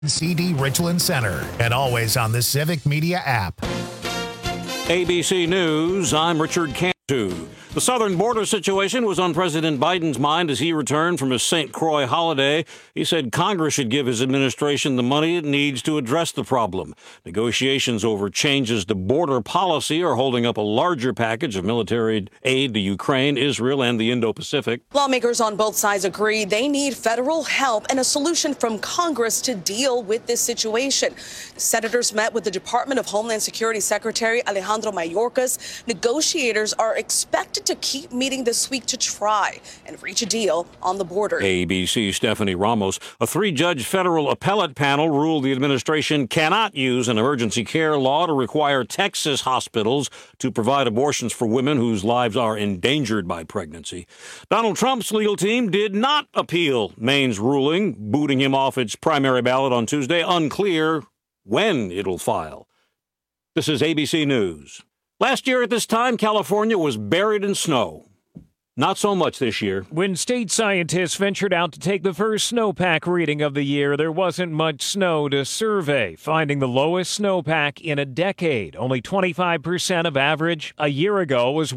CD Richland Center, and always on the Civic Media app. ABC News, I'm Richard Cantu. The southern border situation was on President Biden's mind as he returned from his St. Croix holiday. He said Congress should give his administration the money it needs to address the problem. Negotiations over changes to border policy are holding up a larger package of military aid to Ukraine, Israel, and the Indo-Pacific. Lawmakers on both sides agree they need federal help and a solution from Congress to deal with this situation. Senators met with the Department of Homeland Security Secretary Alejandro Mayorkas. Negotiators are expected to keep meeting this week to try and reach a deal on the border. ABC Stephanie Ramos. A three-judge federal appellate panel ruled the administration cannot use an emergency care law to require Texas hospitals to provide abortions for women whose lives are endangered by pregnancy. Donald Trump's legal team did not appeal Maine's ruling, booting him off its primary ballot on Tuesday. Unclear when it'll file. This is ABC News. Last year at this time, California was buried in snow. Not so much this year. When state scientists ventured out to take the first snowpack reading of the year, there wasn't much snow to survey, finding the lowest snowpack in a decade. Only 25% of average. A year ago was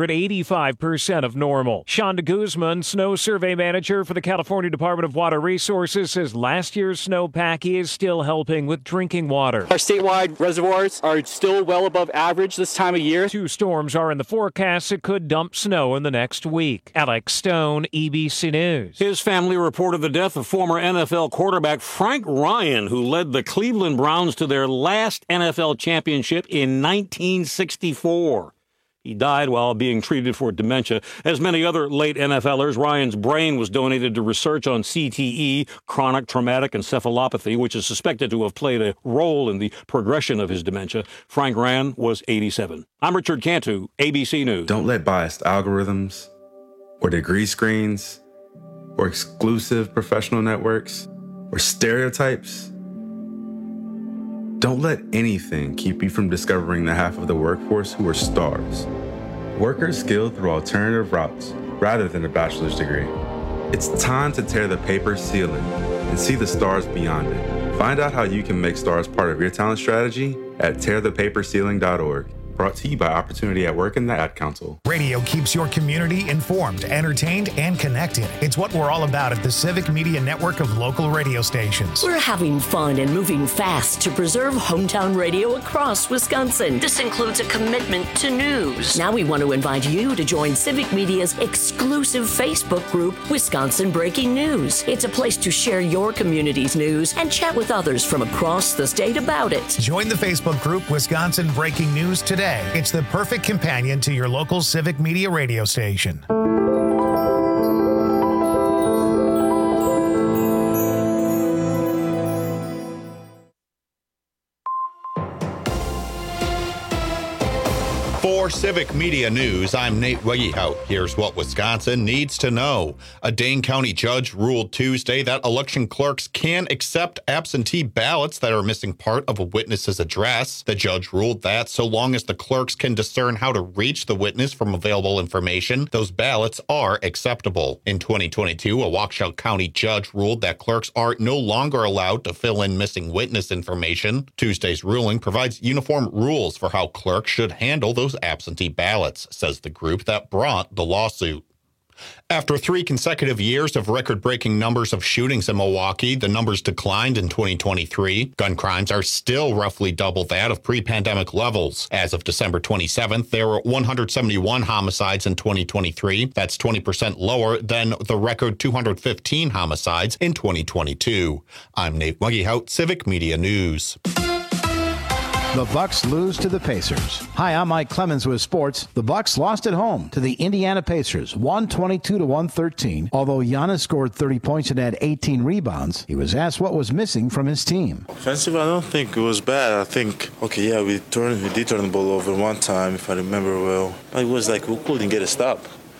185% of normal. Sean de Guzman, snow survey manager for the California Department of Water Resources, says last year's snowpack is still helping with drinking water. Our statewide reservoirs are still well above average this time of year. 2 storms are in the forecast that could dump snow in the next week. Alex Stone, ABC News. His family reported the death of former NFL quarterback Frank Ryan, who led the Cleveland Browns to their last NFL championship in 1964. He died while being treated for dementia. As many other late NFLers, Ryan's brain was donated to research on CTE, chronic traumatic encephalopathy, which is suspected to have played a role in the progression of his dementia. Frank Ryan was 87. I'm Richard Cantu, ABC News. Don't let biased algorithms or degree screens or exclusive professional networks or stereotypes, don't let anything keep you from discovering the half of the workforce who are stars. Workers skilled through alternative routes rather than a bachelor's degree. It's time to tear the paper ceiling and see the stars beyond it. Find out how you can make stars part of your talent strategy at tearthepaperceiling.org. Brought to you by Opportunity at Work and the Ad Council. Radio keeps your community informed, entertained, and connected. It's what we're all about at the Civic Media Network of local radio stations. We're having fun and moving fast to preserve hometown radio across Wisconsin. This includes a commitment to news. Now we want to invite you to join Civic Media's exclusive Facebook group, Wisconsin Breaking News. It's a place to share your community's news and chat with others from across the state about it. Join the Facebook group, Wisconsin Breaking News, today. It's the perfect companion to your local Civic Media radio station. For Civic Media News, I'm Nate Wegehout. Here's what Wisconsin needs to know. A Dane County judge ruled Tuesday that election clerks can accept absentee ballots that are missing part of a witness's address. The judge ruled that so long as the clerks can discern how to reach the witness from available information, those ballots are acceptable. In 2022, a Waukesha County judge ruled that clerks are no longer allowed to fill in missing witness information. Tuesday's ruling provides uniform rules for how clerks should handle those absentee ballots, says the group that brought the lawsuit. After 3 consecutive years of record-breaking numbers of shootings in Milwaukee, the numbers declined in 2023. Gun crimes are still roughly double that of pre-pandemic levels. As of December 27th, there were 171 homicides in 2023. That's 20% lower than the record 215 homicides in 2022. I'm Nate Wegehout, Civic Media News. The Bucks lose to the Pacers. Hi, I'm Mike Clemens with sports. The Bucks lost at home to the Indiana Pacers, 122-113. Although Giannis scored 30 points and had 18 rebounds, he was asked what was missing from his team. Offensive, I don't think it was bad. I think, we did turn the ball over one time, if I remember well. It was like we couldn't get a stop.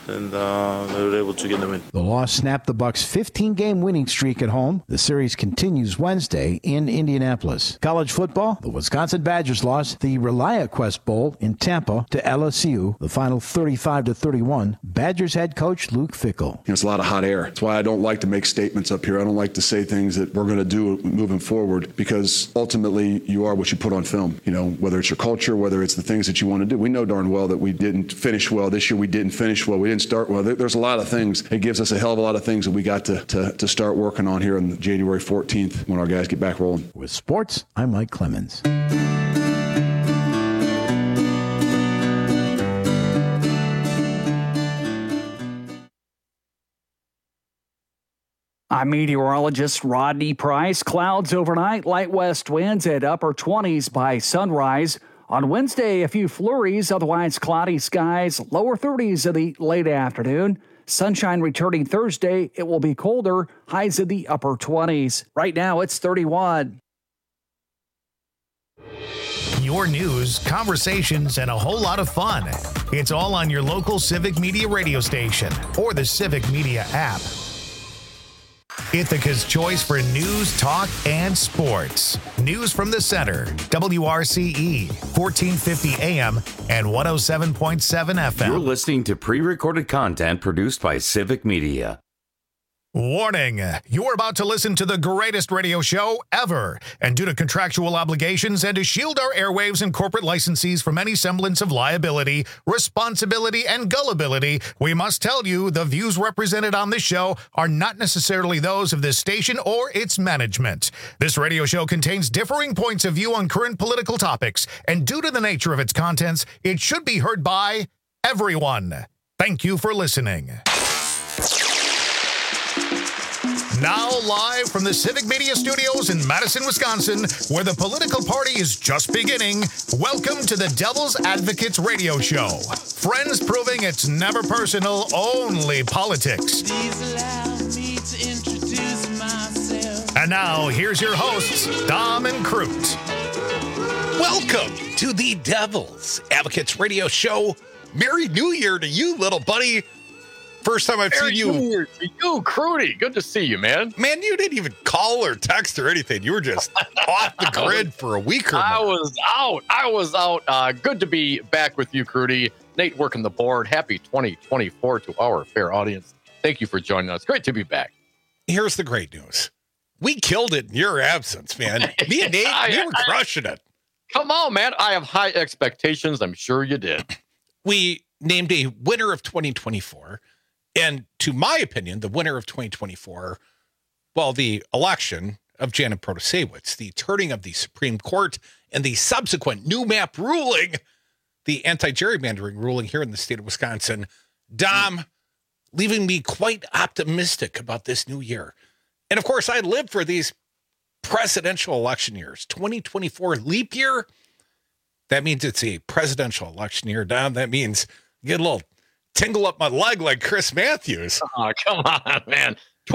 and they were able to get the win. The loss snapped the Bucs' 15-game winning streak at home. The series continues Wednesday in Indianapolis. College football, the Wisconsin Badgers lost the ReliaQuest Bowl in Tampa to LSU, the final 35-31. Badgers head coach Luke Fickell. It's a lot of hot air. That's why I don't like to make statements up here. I don't like to say things that we're going to do moving forward, because ultimately you are what you put on film. You know, whether it's your culture, whether it's the things that you want to do. We know darn well that we didn't finish well. This year we didn't finish well. We didn't start well. There's a lot of things. It gives us a hell of a lot of things that we got to start working on here on January 14th when our guys get back rolling. With sports, I'm Mike Clemens. I'm meteorologist Rodney Price. Clouds overnight, light west winds at upper 20s by sunrise. On Wednesday, a few flurries, otherwise cloudy skies, lower 30s in the late afternoon. Sunshine returning Thursday. It will be colder, highs in the upper 20s. Right now, it's 31. Your news, conversations, and a whole lot of fun. It's all on your local Civic Media radio station or the Civic Media app. Ithaca's choice for news, talk, and sports. News from the center. WRCE, 1450 AM and 107.7 FM. You're listening to pre-recorded content produced by Civic Media. Warning, you're about to listen to the greatest radio show ever. And due to contractual obligations and to shield our airwaves and corporate licensees from any semblance of liability, responsibility, and gullibility, we must tell you the views represented on this show are not necessarily those of this station or its management. This radio show contains differing points of view on current political topics, and due to the nature of its contents, it should be heard by everyone. Thank you for listening. Now live from the Civic Media Studios in Madison, Wisconsin, where the political party is just beginning, welcome to the Devil's Advocates Radio Show. Friends proving it's never personal, only politics. Please allow me to introduce myself. And now, here's your hosts, Dom and Crute. Welcome to the Devil's Advocates Radio Show. Merry New Year to you, little buddy. First time I've seen you. New Year to you, Crudy. Good to see you, man. Man, you didn't even call or text or anything. You were just off the grid for a week or more. I was out. Good to be back with you, Crudy. Nate working the board. Happy 2024 to our fair audience. Thank you for joining us. Great to be back. Here's the great news. We killed it in your absence, man. Me and Nate, we were crushing it. Come on, man. I have high expectations. I'm sure you did. We named a winner of 2024. And to my opinion, the winner of 2024, well, the election of Janet Protasiewicz, the turning of the Supreme Court, and the subsequent new map ruling, the anti-gerrymandering ruling here in the state of Wisconsin, Dom, leaving me quite optimistic about this new year. And of course, I lived for these presidential election years. 2024 leap year, that means it's a presidential election year, Dom. That means you get a little tingle up my leg like Chris Matthews. Oh, come on, man.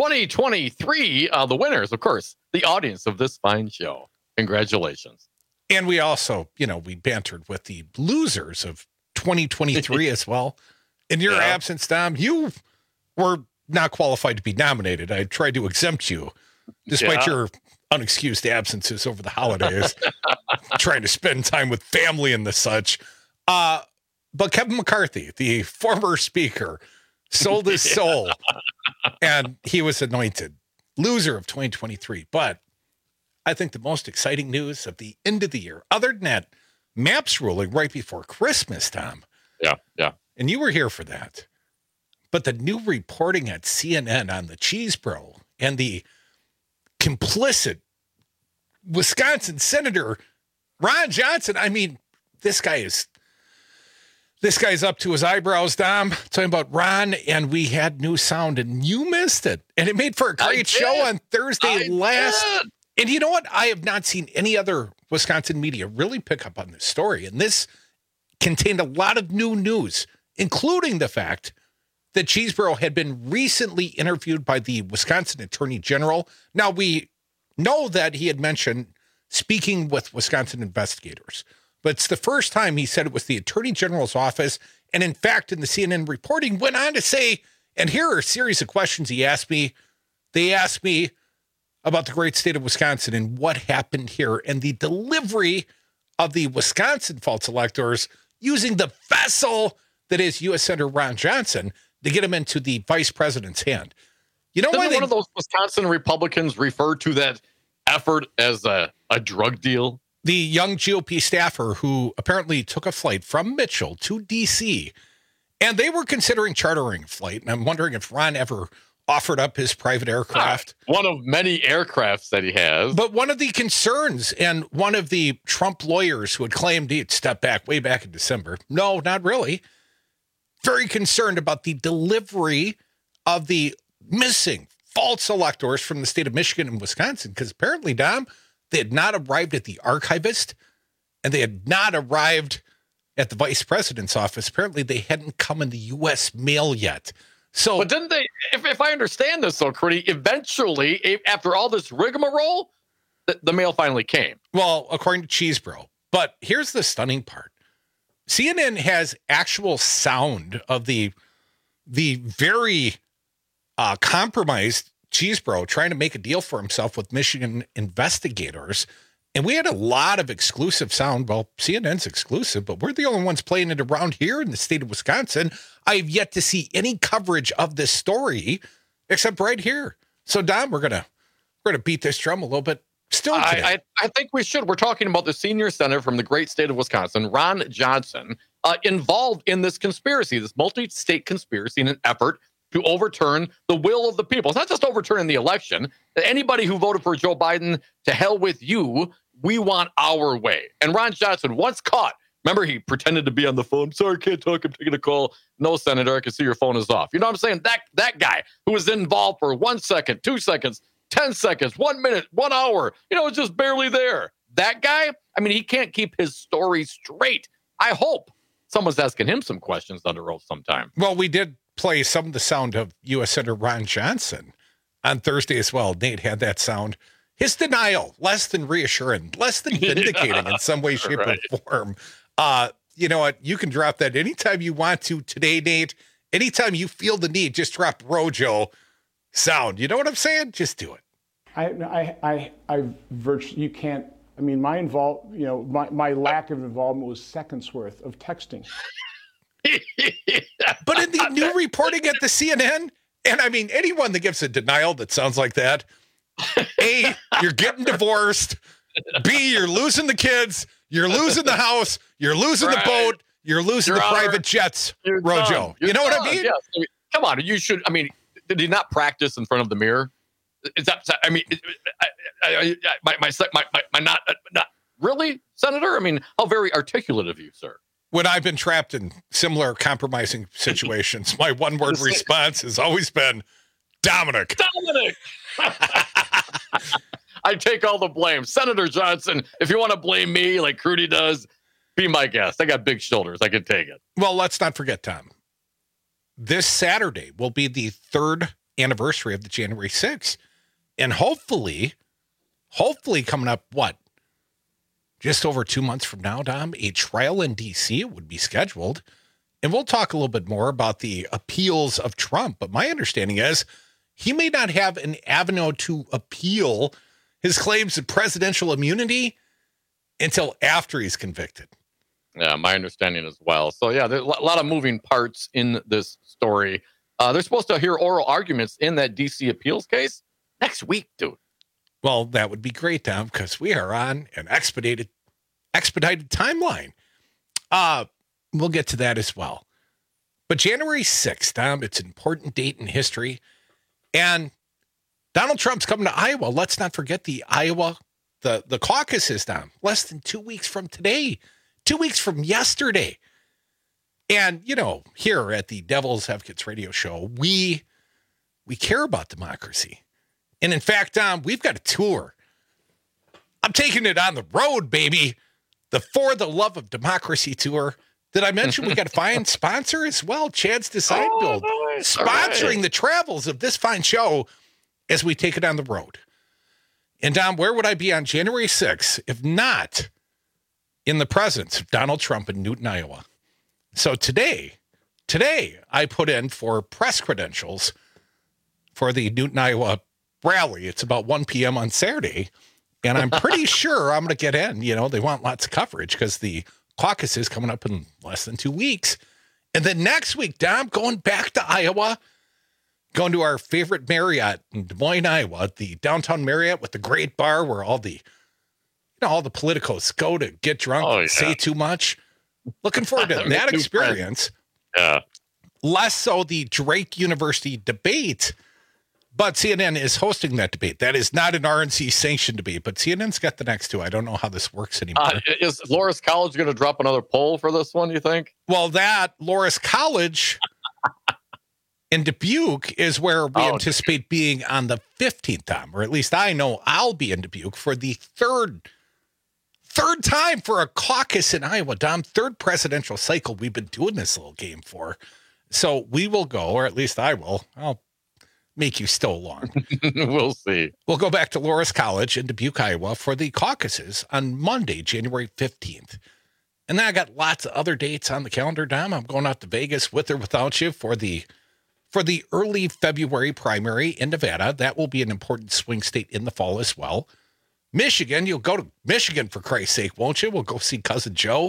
2023, the winners, of course, the audience of this fine show. Congratulations. And we also, we bantered with the losers of 2023 as well. In your absence, Dom, you were not qualified to be nominated. I tried to exempt you, despite your unexcused absences over the holidays, trying to spend time with family and the such. But Kevin McCarthy, the former speaker, sold his soul, and he was anointed loser of 2023. But I think the most exciting news of the end of the year, other than that MAPS ruling right before Christmas, Tom. Yeah. And you were here for that. But the new reporting at CNN on the Cheese Bro and the complicit Wisconsin Senator Ron Johnson. I mean, this guy's up to his eyebrows, Dom. Talking about Ron, and we had new sound, and you missed it. And it made for a great show on Thursday last. And you know what? I have not seen any other Wisconsin media really pick up on this story. And this contained a lot of new news, including the fact that Cheeseboro had been recently interviewed by the Wisconsin Attorney General. Now, we know that he had mentioned speaking with Wisconsin investigators. But it's the first time he said it was the Attorney General's office And in fact, in the CNN reporting, went on to say, and here are a series of questions he asked me. They asked me about the great state of Wisconsin and what happened here and the delivery of the Wisconsin false electors using the vessel that is U.S. Senator Ron Johnson to get him into the vice president's hand. You know why one of those Wisconsin Republicans refer to that effort as a drug deal? The young GOP staffer who apparently took a flight from Mitchell to D.C., and they were considering chartering a flight. And I'm wondering if Ron ever offered up his private aircraft. One of many aircrafts that he has. But one of the concerns, and one of the Trump lawyers who had claimed he'd step back way back in December. No, not really. Very concerned about the delivery of the missing false electors from the state of Michigan and Wisconsin. Because apparently, Dom, they had not arrived at the archivist and they had not arrived at the vice president's office. Apparently, they hadn't come in the U.S. mail yet. So, but didn't they, if I understand this so, Crudy, eventually, after all this rigmarole, the mail finally came. Well, according to Cheesebro. But here's the stunning part. CNN has actual sound of the very compromised Cheesebro trying to make a deal for himself with Michigan investigators. And we had a lot of exclusive sound. Well, CNN's exclusive, but we're the only ones playing it around here in the state of Wisconsin. I have yet to see any coverage of this story except right here. So, Dom, we're gonna beat this drum a little bit. Still today. I think we should. We're talking about the senior senator from the great state of Wisconsin, Ron Johnson, involved in this conspiracy, this multi-state conspiracy in an effort to overturn the will of the people. It's not just overturning the election. Anybody who voted for Joe Biden, to hell with you. We want our way. And Ron Johnson, once caught, remember, he pretended to be on the phone. Sorry, can't talk. I'm taking a call. No, Senator, I can see your phone is off. You know what I'm saying? That guy who was involved for 1 second, 2 seconds, 10 seconds, 1 minute, 1 hour, just barely there. That guy, I mean, he can't keep his story straight. I hope someone's asking him some questions under oath sometime. Well, we did play some of the sound of U.S. Senator Ron Johnson on Thursday as well. Nate had that sound. His denial, less than reassuring, less than vindicating in some way, shape, or form. You know what? You can drop that anytime you want to today, Nate. Anytime you feel the need, just drop Rojo sound. You know what I'm saying? Just do it. I virtually, you can't, I mean, my lack of involvement was seconds worth of texting. But in the new reporting at the CNN, and I mean, anyone that gives a denial that sounds like that, A, you're getting divorced. B, you're losing the kids. You're losing the house. You're losing the boat. You're losing the private jets, Rojo. You know what I mean? Yes. I mean, come on. You should. I mean, did he not practice in front of the mirror? Is that? I mean, my not really, Senator. I mean, how very articulate of you, sir. When I've been trapped in similar compromising situations, my one-word response has always been Dominic. Dominic. I take all the blame. Senator Johnson, if you want to blame me like Crudy does, be my guest. I got big shoulders. I can take it. Well, let's not forget, Tom. This Saturday will be the 3rd anniversary of the January 6th. And hopefully coming up, just over 2 months from now, Dom, a trial in D.C. would be scheduled. And we'll talk a little bit more about the appeals of Trump. But my understanding is he may not have an avenue to appeal his claims of presidential immunity until after he's convicted. Yeah, my understanding as well. So, yeah, there's a lot of moving parts in this story. They're supposed to hear oral arguments in that D.C. appeals case next week, dude. Well, that would be great, Tom, because we are on an expedited timeline. We'll get to that as well. But January 6th, Tom, it's an important date in history. And Donald Trump's coming to Iowa. Let's not forget the Iowa, the caucuses, Tom, less than 2 weeks from today, 2 weeks from yesterday. And, here at the Devil's Advocates radio show, we care about democracy. And in fact, Tom, we've got a tour. I'm taking it on the road, baby. The For the Love of Democracy tour. Did I mention we got a fine sponsor as well? Chad's Design Build. Nice. Sponsoring the travels of this fine show as we take it on the road. And Dom, where would I be on January 6th if not in the presence of Donald Trump in Newton, Iowa? So today I put in for press credentials for the Newton, Iowa rally. It's about 1 p.m. on Saturday. And I'm pretty sure I'm going to get in. You know, they want lots of coverage because the caucus is coming up in less than 2 weeks. And then next week, Dom, going back to Iowa, going to our favorite Marriott in Des Moines, Iowa, the downtown Marriott with the great bar where all the politicos go to get drunk and say too much. Looking forward to that experience. Yeah. Less so the Drake University debate, but CNN is hosting that debate. That is not an RNC sanctioned debate, but CNN's got the next two. I don't know how this works anymore. Is Loras College going to drop another poll for this one, you think? Well, that Loras College in Dubuque is where we anticipate being on the 15th time, or at least I know I'll be in Dubuque for the third time for a caucus in Iowa, Dom. Third presidential cycle we've been doing this little game for. So we will go, or at least I will. I'll make you still along. We'll see. We'll go back to Loras College in Dubuque, Iowa for the caucuses on Monday, January 15th. And then I got lots of other dates on the calendar, Dom. I'm going out to Vegas with or without you for the early February primary in Nevada. That will be an important swing state in the fall as well. Michigan, you'll go to Michigan for Christ's sake, won't you? We'll go see Cousin Joe.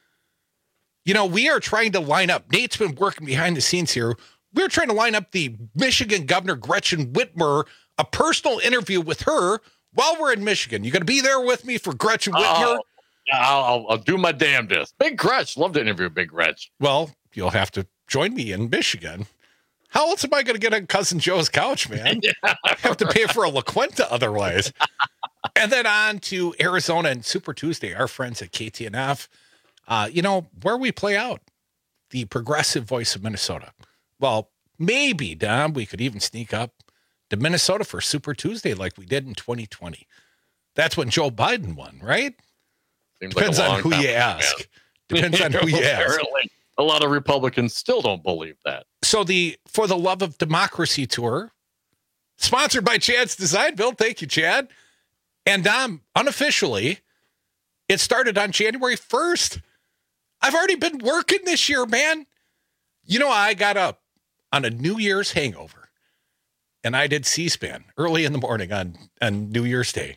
You know, we are trying to line up. Nate's been working behind the scenes here. We're trying to line up the Michigan Governor Gretchen Whitmer, a personal interview with her while we're in Michigan. You going to be there with me for Gretchen Whitmer? I'll do my damnedest. Big Gretch. Love to interview Big Gretch. Well, you'll have to join me in Michigan. How else am I going to get on Cousin Joe's couch, man? I have to pay for a La Quinta otherwise. And then on to Arizona and Super Tuesday, our friends at KTNF. Where we play out, the progressive voice of Minnesota. Well, maybe, Dom, we could even sneak up to Minnesota for Super Tuesday like we did in 2020. That's when Joe Biden won, right? Seems Depends like on who you ask. Depends on who you ask. Apparently, a lot of Republicans still don't believe that. So the For the Love of Democracy tour, sponsored by Chad's Design Build. Thank you, Chad. And Dom, unofficially, it started on January 1st. I've already been working this year, man. You know, I got up on a New Year's hangover, and I did C-SPAN early in the morning on New Year's Day.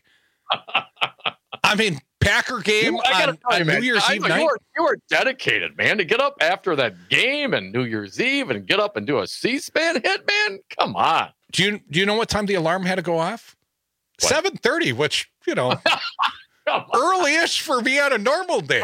I mean, Packer game on New Year's Eve night. You were dedicated, man, to get up after that game and New Year's Eve and get up and do a C-SPAN hit, man. Come on. Do you know what time the alarm had to go off? 7:30, which, early-ish for me on a normal day.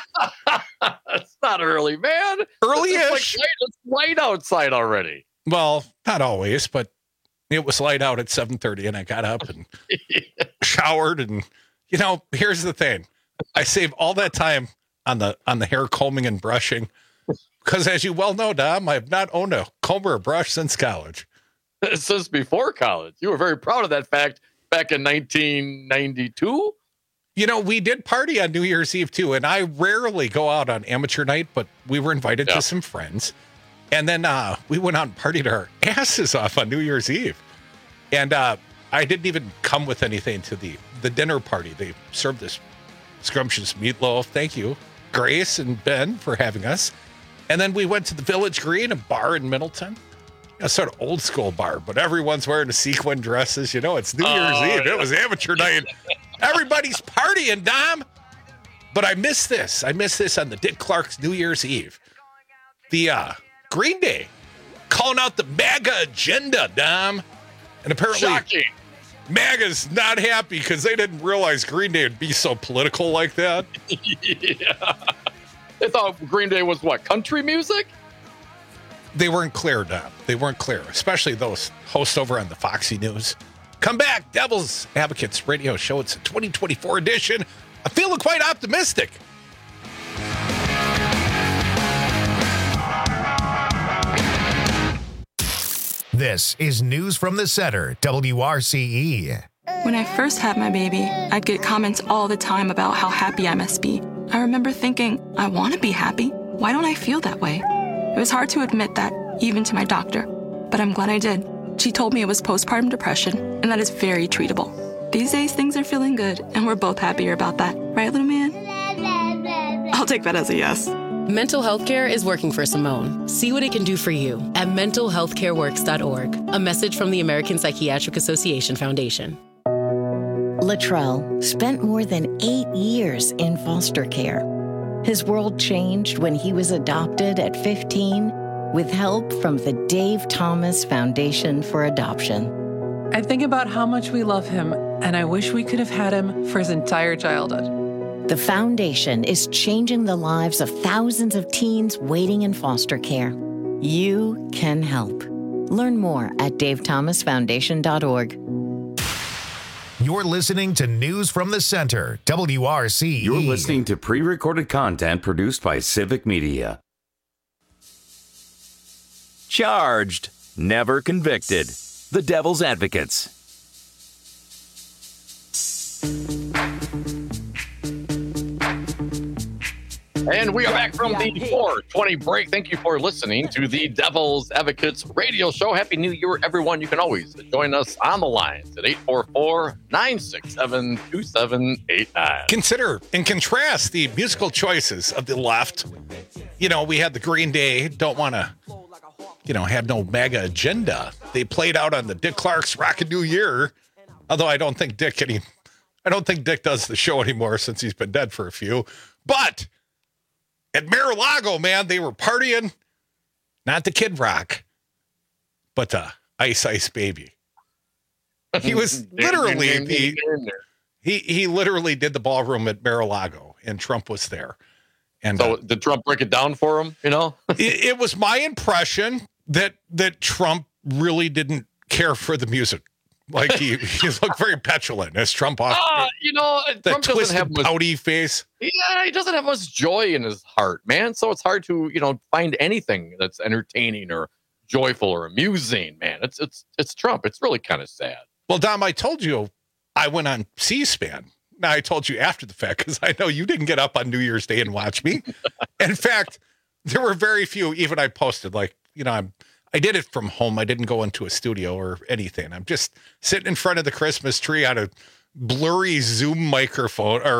That's not early, man. Early-ish. It's light outside already. Well, not always, but it was light out at 7:30, and I got up and showered. And here's the thing: I save all that time on the hair combing and brushing, because as you well know, Dom, I have not owned a comb or a brush since college. Since before college, you were very proud of that fact. Back in 1992? We did party on New Year's Eve, too, and I rarely go out on amateur night, but we were invited to some friends. And then we went out and partied our asses off on New Year's Eve. And I didn't even come with anything to the dinner party. They served this scrumptious meatloaf. Thank you, Grace and Ben, for having us. And then we went to the Village Green, a bar in Middleton. A sort of old school bar, but everyone's wearing the sequin dresses. It's New Year's Eve. Yeah. It was amateur night. Everybody's partying, Dom. But I miss this. I miss this on the Dick Clark's New Year's Eve. The Green Day calling out the MAGA agenda, Dom. And apparently Shocking. MAGA's not happy because they didn't realize Green Day would be so political like that. Yeah. They thought Green Day was what, country music? They weren't clear, Dom. They weren't clear, especially those hosts over on the Foxy News. Come back, Devil's Advocates radio show. It's a 2024 edition. I'm feeling quite optimistic. This is News from the Center, WRCE. When I first had my baby, I'd get comments all the time about how happy I must be. I remember thinking, I want to be happy. Why don't I feel that way? It was hard to admit that, even to my doctor, but I'm glad I did. She told me it was postpartum depression, and that is very treatable. These days, things are feeling good, and we're both happier about that. Right, little man? I'll take that as a yes. Mental health care is working for Simone. See what it can do for you at mentalhealthcareworks.org. A message from the American Psychiatric Association Foundation. Latrell spent more than 8 years in foster care. His world changed when he was adopted at 15 with help from the Dave Thomas Foundation for Adoption. I think about how much we love him, and I wish we could have had him for his entire childhood. The foundation is changing the lives of thousands of teens waiting in foster care. You can help. Learn more at davethomasfoundation.org. You're listening to News from the Center, WRCE. You're listening to pre-recorded content produced by Civic Media. Charged, never convicted. The Devil's Advocates. And we are back from the 420 break. Thank you for listening to the Devil's Advocates radio show. Happy New Year, everyone. You can always join us on the lines at 844-967-2789. Consider and contrast the musical choices of the left. You know, we had the Green Day, don't want to, have no MAGA agenda. They played out on the Dick Clark's Rockin' New Year. Although I don't think Dick does the show anymore since he's been dead for a few. But at Mar-a-Lago, man, they were partying, not the Kid Rock, but the Ice Ice Baby. He was literally he literally did the ballroom at Mar-a-Lago, and Trump was there. And so did Trump break it down for him? It was my impression that Trump really didn't care for the music. Like he looked very petulant as Trump off. Trump doesn't have much pouty face. Yeah, he doesn't have much joy in his heart, man. So it's hard to find anything that's entertaining or joyful or amusing, man. It's Trump. It's really kind of sad. Well, Dom, I told you I went on C-SPAN. Now I told you after the fact because I know you didn't get up on New Year's Day and watch me. In fact, there were very few. Even I posted I did it from home. I didn't go into a studio or anything. I'm just sitting in front of the Christmas tree on a blurry Zoom microphone. Or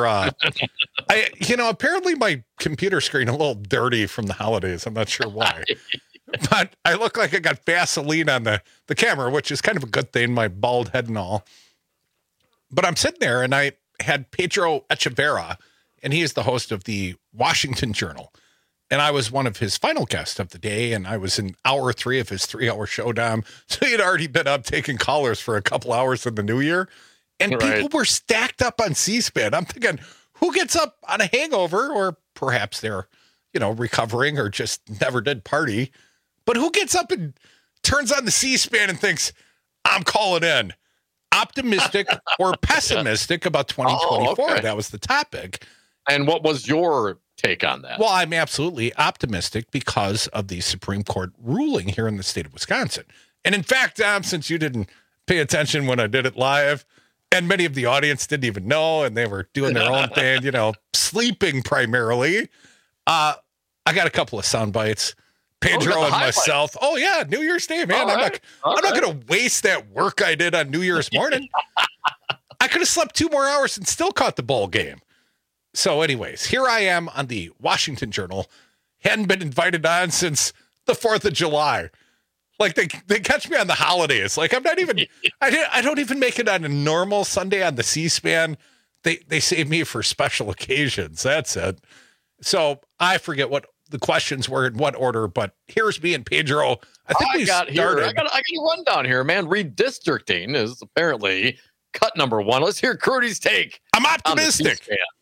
apparently my computer screen a little dirty from the holidays. I'm not sure why, but I look like I got Vaseline on the camera, which is kind of a good thing. My bald head and all. But I'm sitting there, and I had Pedro Echeverria, and he is the host of the Washington Journal. And I was one of his final guests of the day, and I was in hour 3 of his 3-hour showdown. So he had already been up taking callers for a couple hours in the new year. And people were stacked up on C-SPAN. I'm thinking, who gets up on a hangover, or perhaps they're, recovering or just never did party. But who gets up and turns on the C-SPAN and thinks, I'm calling in. Optimistic or pessimistic about 2024. Oh, okay. That was the topic. And what was your take on that? Well, I'm absolutely optimistic because of the Supreme Court ruling here in the state of Wisconsin. And in fact, since you didn't pay attention when I did it live, and many of the audience didn't even know, and they were doing their own thing, sleeping primarily, I got a couple of sound bites. Pedro and myself. Oh yeah, New Year's Day, man. I'm not going to waste that work I did on New Year's morning. I could have slept 2 more hours and still caught the bowl game. So anyways, here I am on the Washington Journal. Hadn't been invited on since the 4th of July. Like they catch me on the holidays. Like I'm not even, I don't even make it on a normal Sunday on the C-SPAN. They save me for special occasions. That's it. So I forget what the questions were in what order, but here's me and Pedro. I think we started. I got a rundown here, man. Redistricting is apparently cut number 1. Let's hear Crudy's take. I'm optimistic.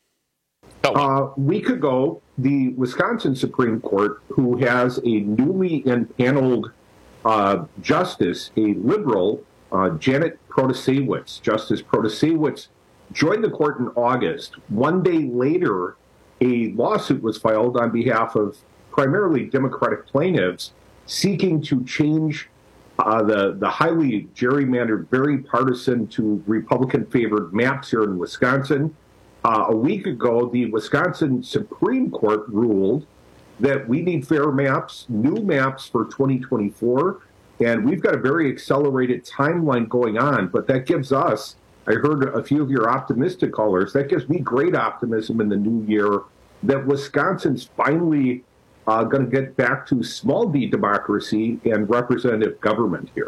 A week ago, the Wisconsin Supreme Court, who has a newly impaneled justice, a liberal, Janet Protasiewicz, Justice Protasiewicz, joined the court in August. 1 day later, a lawsuit was filed on behalf of primarily Democratic plaintiffs seeking to change the highly gerrymandered, very partisan to Republican-favored maps here in Wisconsin. A week ago, the Wisconsin Supreme Court ruled that we need fair maps, new maps for 2024, and we've got a very accelerated timeline going on, but that gives us, I heard a few of your optimistic callers, that gives me great optimism in the new year that Wisconsin's finally going to get back to small d democracy and representative government here.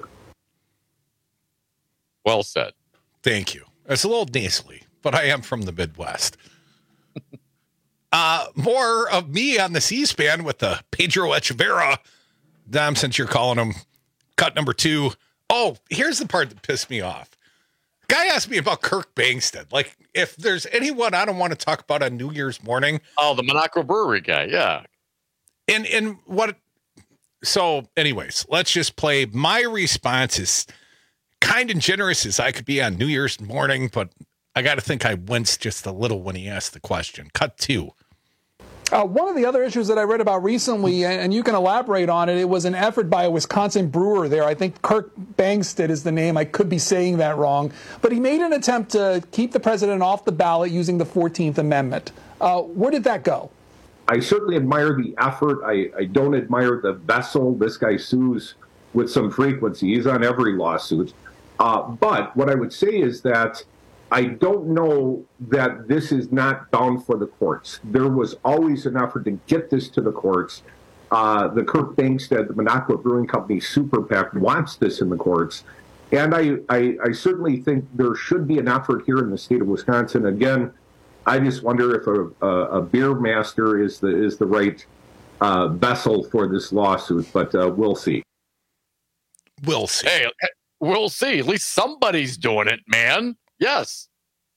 Well said. Thank you. It's a little nasally, but I am from the Midwest. More of me on the C-SPAN with the Pedro Echeverria. Dom, since you're calling him cut number 2. Oh, here's the part that pissed me off. Guy asked me about Kirk Bangstad. Like, if there's anyone I don't want to talk about on New Year's morning. Oh, the Monaco Brewery guy. Yeah. And what? So anyways, let's just play. My response is kind and generous as I could be on New Year's morning, but I got to think I winced just a little when he asked the question. Cut 2. One of the other issues that I read about recently, and you can elaborate on it, it was an effort by a Wisconsin brewer there. I think Kirk Bangstad is the name. I could be saying that wrong. But he made an attempt to keep the president off the ballot using the 14th Amendment. Where did that go? I certainly admire the effort. I don't admire the vessel. This guy sues with some frequency. He's on every lawsuit. But what I would say is that I don't know that this is not bound for the courts. There was always an effort to get this to the courts. The Kirk Bangstad, the Monaco Brewing Company Super PAC wants this in the courts. And I certainly think there should be an effort here in the state of Wisconsin. Again, I just wonder if a beer master is the right vessel for this lawsuit, but we'll see. We'll see. Hey, we'll see. At least somebody's doing it, man. Yes.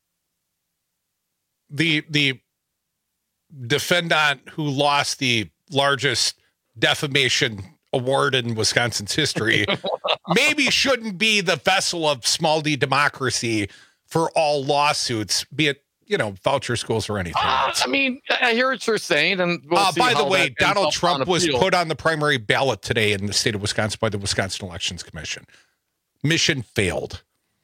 The defendant who lost the largest defamation award in Wisconsin's history maybe shouldn't be the vessel of small d democracy for all lawsuits, be it, voucher schools or anything. I mean, I hear what you're saying. And we'll by the way, Donald Trump was put on the primary ballot today in the state of Wisconsin by the Wisconsin Elections Commission. Mission failed.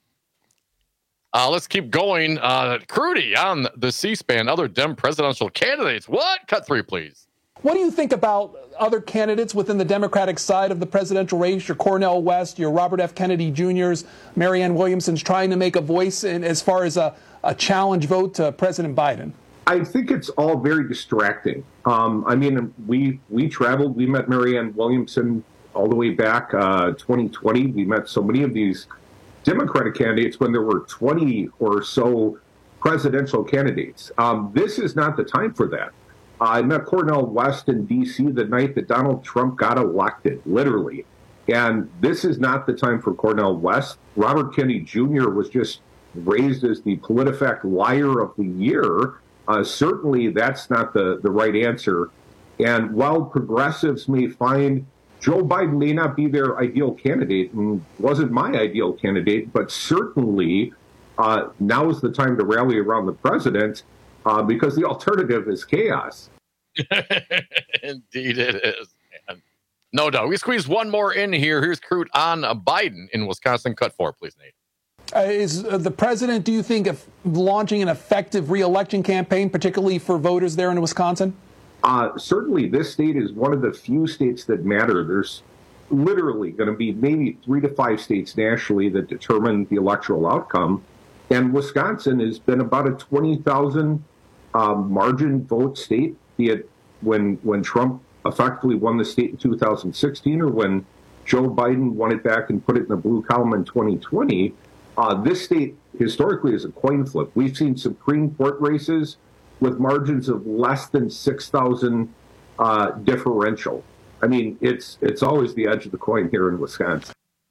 Let's keep going. Crudy on the C-SPAN, other Dem presidential candidates. What? Cut 3, please. What do you think about other candidates within the Democratic side of the presidential race? Your Cornel West, your Robert F. Kennedy Jr.'s, Marianne Williamson's trying to make a voice as far as a challenge vote to President Biden? I think it's all very distracting. I mean, we traveled. We met Marianne Williamson all the way back 2020. We met so many of these Democratic candidates when there were 20 or so presidential candidates. This is not the time for that. I met Cornel West in D.C. the night that Donald Trump got elected, literally. And this is not the time for Cornel West. Robert Kennedy Jr. was just raised as the PolitiFact Liar of the Year. Certainly that's not the right answer. And while progressives may find Joe Biden may not be their ideal candidate and wasn't my ideal candidate, but certainly now is the time to rally around the president because the alternative is chaos. Indeed it is, man. No doubt. We squeeze one more in here. Here's Crute on Biden in Wisconsin. Cut 4, please, Nate. Is the president, do you think, of launching an effective re-election campaign, particularly for voters there in Wisconsin? Certainly, this state is one of the few states that matter. There's literally going to be maybe 3 to 5 states nationally that determine the electoral outcome. And Wisconsin has been about a 20,000 margin vote state, be it when Trump effectively won the state in 2016 or when Joe Biden won it back and put it in the blue column in 2020. This state historically is a coin flip. We've seen Supreme Court races with margins of less than 6,000 differential. I mean, it's always the edge of the coin here in Wisconsin.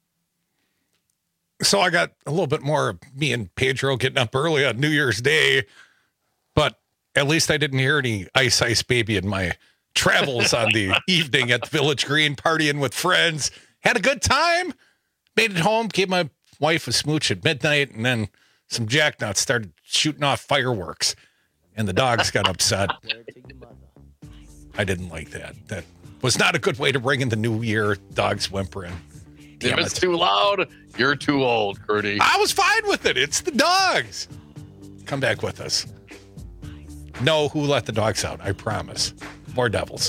So I got a little bit more of me and Pedro getting up early on New Year's Day, but at least I didn't hear any Ice Ice Baby in my travels on the evening at the Village Green, partying with friends. Had a good time, made it home, gave my wife a smooch at midnight, and then some jacknuts started shooting off fireworks, and the dogs got upset. I didn't like that. That was not a good way to bring in the new year, dogs whimpering. If it's too loud, you're too old, Crudy. I was fine with it. It's the dogs. Come back with us. No, who let the dogs out? I promise. More devils.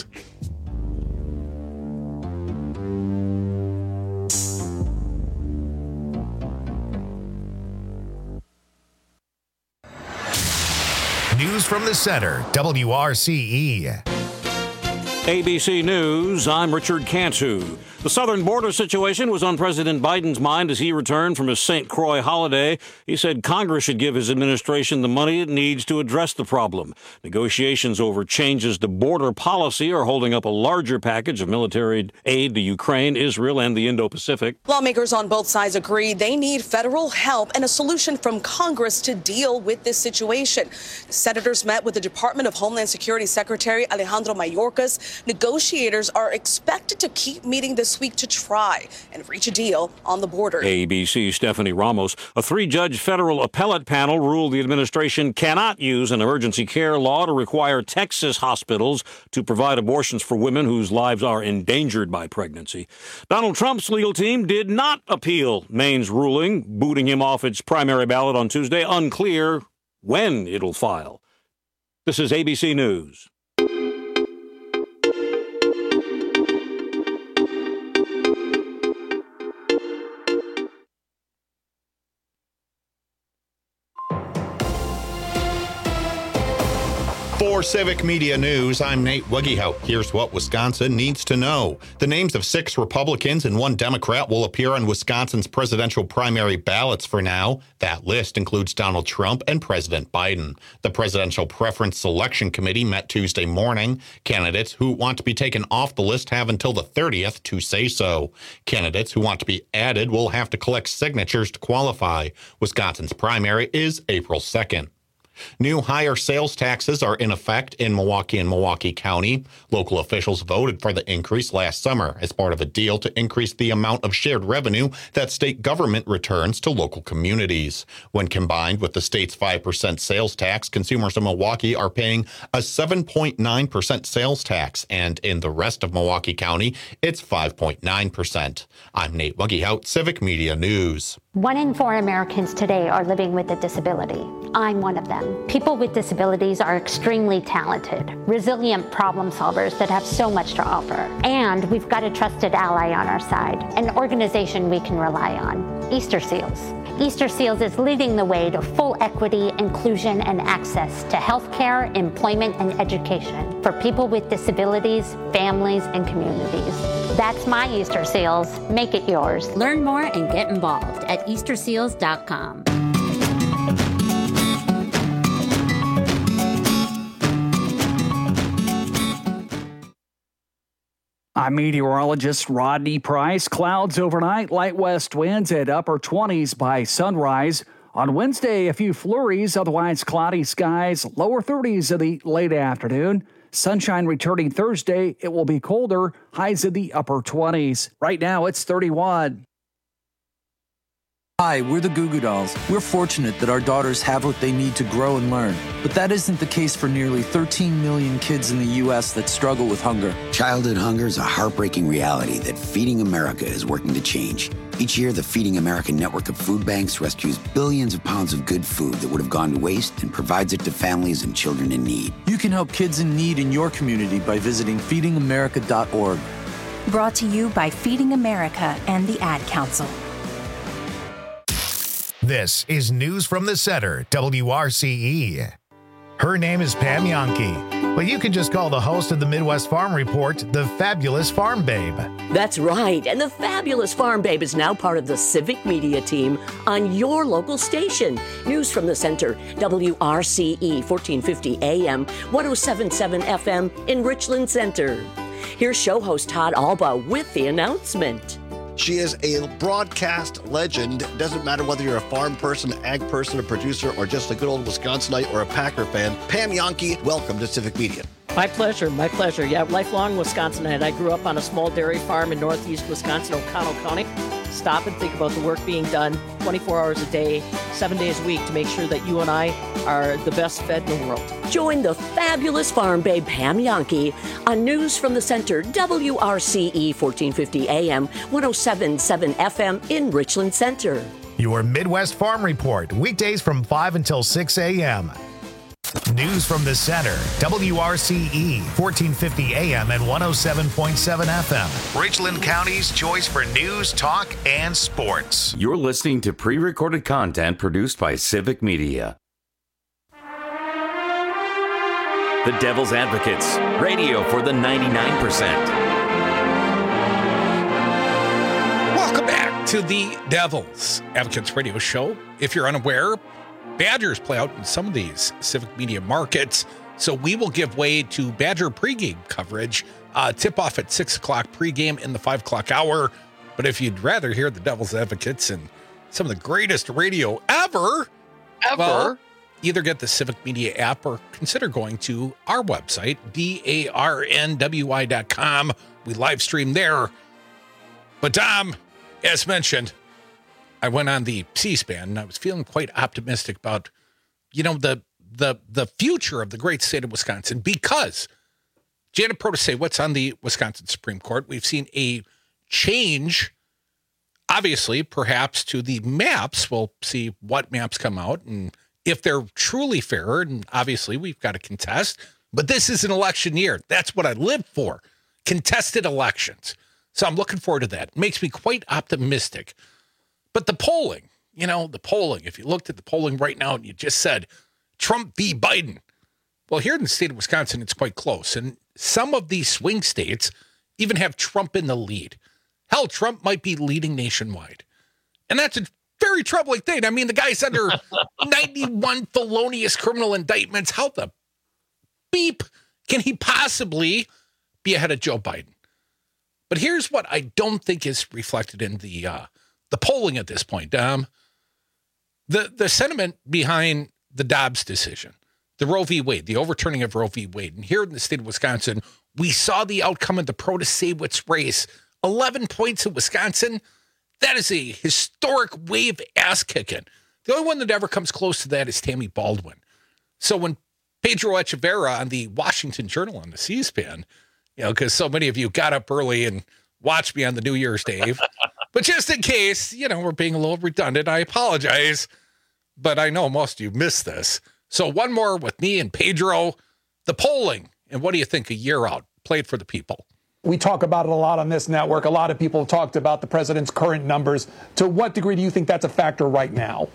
News from the center, WRCE. ABC News, I'm Richard Cantu. The southern border situation was on President Biden's mind as he returned from his St. Croix holiday. He said Congress should give his administration the money it needs to address the problem. Negotiations over changes to border policy are holding up a larger package of military aid to Ukraine, Israel, and the Indo-Pacific. Lawmakers on both sides agree they need federal help and a solution from Congress to deal with this situation. Senators met with the Department of Homeland Security Secretary Alejandro Mayorkas. Negotiators are expected to keep meeting this week to try and reach a deal on the border. ABC's Stephanie Ramos. A three-judge federal appellate panel ruled the administration cannot use an emergency care law to require Texas hospitals to provide abortions for women whose lives are endangered by pregnancy. Donald Trump's legal team did not appeal Maine's ruling, booting him off its primary ballot on Tuesday. Unclear when it'll file. This is ABC News. For Civic Media News, I'm Nate Wegehout. Here's what Wisconsin needs to know. The names of 6 Republicans and 1 Democrat will appear on Wisconsin's presidential primary ballots for now. That list includes Donald Trump and President Biden. The Presidential Preference Selection Committee met Tuesday morning. Candidates who want to be taken off the list have until the 30th to say so. Candidates who want to be added will have to collect signatures to qualify. Wisconsin's primary is April 2nd. New higher sales taxes are in effect in Milwaukee and Milwaukee County. Local officials voted for the increase last summer as part of a deal to increase the amount of shared revenue that state government returns to local communities. When combined with the state's 5% sales tax, consumers in Milwaukee are paying a 7.9% sales tax, and in the rest of Milwaukee County, it's 5.9%. I'm Nate Wegehout, Civic Media News. 1 in 4 Americans today are living with a disability. I'm one of them. People with disabilities are extremely talented, resilient problem solvers that have so much to offer. And we've got a trusted ally on our side, an organization we can rely on, Easter Seals. Easter Seals is leading the way to full equity, inclusion, and access to healthcare, employment, and education for people with disabilities, families, and communities. That's my Easter Seals. Make it yours. Learn more and get involved at easterseals.com. I'm meteorologist Rodney Price. Clouds overnight, light west winds at upper 20s by sunrise. On Wednesday, a few flurries, otherwise cloudy skies, lower 30s in the late afternoon. Sunshine returning Thursday. It will be colder, highs in the upper 20s. Right now, it's 31. Hi, we're the Goo Goo Dolls. We're fortunate that our daughters have what they need to grow and learn. But that isn't the case for nearly 13 million kids in the U.S. that struggle with hunger. Childhood hunger is a heartbreaking reality that Feeding America is working to change. Each year, the Feeding America network of food banks rescues billions of pounds of good food that would have gone to waste and provides it to families and children in need. You can help kids in need in your community by visiting feedingamerica.org. Brought to you by Feeding America and the Ad Council. This is News from the Center, WRCE. Her name is Pam Jahnke, but you can just call the host of the Midwest Farm Report the Fabulous Farm Babe. That's right, and the Fabulous Farm Babe is now part of the Civic Media team on your local station. News from the Center, WRCE 1450 AM, 1077 FM in Richland Center. Here's show host Todd Alba with the announcement. She is a broadcast legend. Doesn't matter whether you're a farm person, ag person, a producer, or just a good old Wisconsinite or a Packer fan. Pam Jahnke, welcome to Civic Media. My pleasure, my pleasure. Yeah, lifelong Wisconsinite. I grew up on a small dairy farm in northeast Wisconsin, O'Connell County. Stop and think about the work being done 24 hours a day, 7 days a week to make sure that you and I are the best fed in the world. Join the Fabulous Farm Babe Pam Jahnke on News from the Center, WRCE 1450 AM, 1077 FM in Richland Center. Your Midwest Farm Report, weekdays from 5 until 6 a.m. News from the Center, WRCE 1450 AM and 107.7 FM. Richland County's choice for news, talk, and sports. You're listening to pre-recorded content produced by Civic Media. The Devil's Advocates, radio for the 99%. Welcome back to the Devil's Advocates radio show. If you're unaware, Badgers play out in some of these civic media markets, so we will give way to Badger pregame coverage. Tip-off at 6 o'clock pregame in the 5 o'clock hour. But if you'd rather hear the Devil's Advocates and some of the greatest radio ever, well, either get the Civic Media app or consider going to our website, darnwi.com. We live stream there. But Tom, as mentioned, I went on the C-SPAN and I was feeling quite optimistic about, the future of the great state of Wisconsin, because Janet Protasiewicz on the Wisconsin Supreme Court, we've seen a change, obviously, perhaps to the maps. We'll see what maps come out and if they're truly fair, and obviously we've got to contest, but this is an election year. That's what I live for, contested elections. So I'm looking forward to that. It makes me quite optimistic. But the polling, if you looked at the polling right now and you just said Trump v. Biden, well, here in the state of Wisconsin, it's quite close. And some of these swing states even have Trump in the lead. Hell, Trump might be leading nationwide. And that's a very troubling thing. I mean, the guy's under 91 felonious criminal indictments. How the beep can he possibly be ahead of Joe Biden? But here's what I don't think is reflected in the polling at this point, Dom. The sentiment behind the Dobbs decision, the Roe v. Wade, the overturning of Roe v. Wade. And here in the state of Wisconsin, we saw the outcome of the Protasiewicz race. 11 points in Wisconsin. That is a historic wave ass kicking. The only one that ever comes close to that is Tammy Baldwin. So when Pedro Echeverria on the Washington Journal on the C-SPAN, because so many of you got up early and watched me on the New Year's Dave, but just in case, we're being a little redundant, I apologize, but I know most of you missed this. So one more with me and Pedro, the polling, and what do you think a year out? Played for the people. We talk about it a lot on this network. A lot of people have talked about the president's current numbers. To what degree do you think that's a factor right now?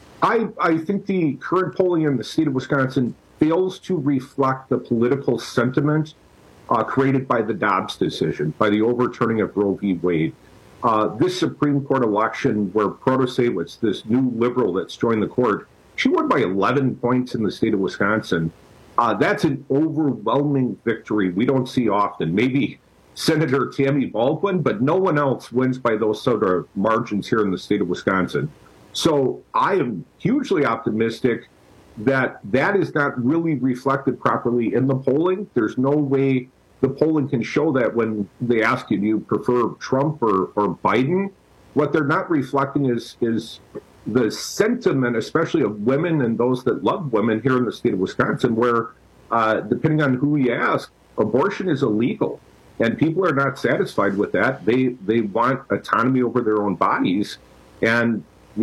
I think the current polling in the state of Wisconsin fails to reflect the political sentiment created by the Dobbs decision, by the overturning of Roe v. Wade. This Supreme Court election where Protasiewicz, this new liberal that's joined the court, she won by 11 points in the state of Wisconsin. That's an overwhelming victory we don't see often. Maybe Senator Tammy Baldwin, but no one else wins by those sort of margins here in the state of Wisconsin. So I am hugely optimistic that that is not really reflected properly in the polling. There's no way the polling can show that when they ask you, do you prefer Trump or Biden? What they're not reflecting is the sentiment, especially of women and those that love women here in the state of Wisconsin, where depending on who you ask, abortion is illegal. And people are not satisfied with that. They want autonomy over their own bodies. And,